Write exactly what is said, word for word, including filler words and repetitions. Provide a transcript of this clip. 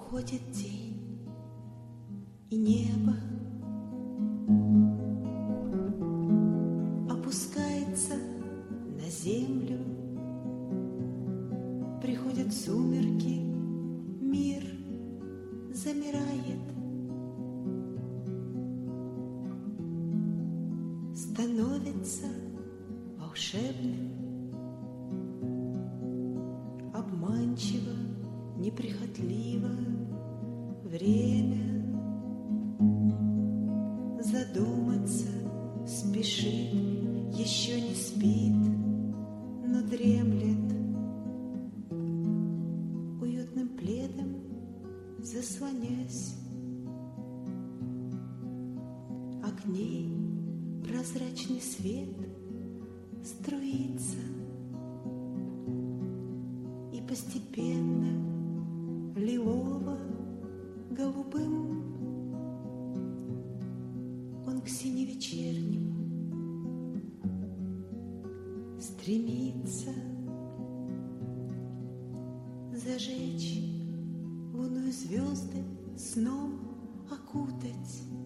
Уходит день, и небо опускается на землю. Приходят сумерки, мир замирает. Становится волшебным, обманчиво, неприхотливо время. Задуматься спешит, еще не спит, но дремлет. Уютным пледом заслонясь, а к ней прозрачный свет струится. И постепенно лилово-голубым он к синевечернему стремится. Зажечь луну и звезды, сном окутать,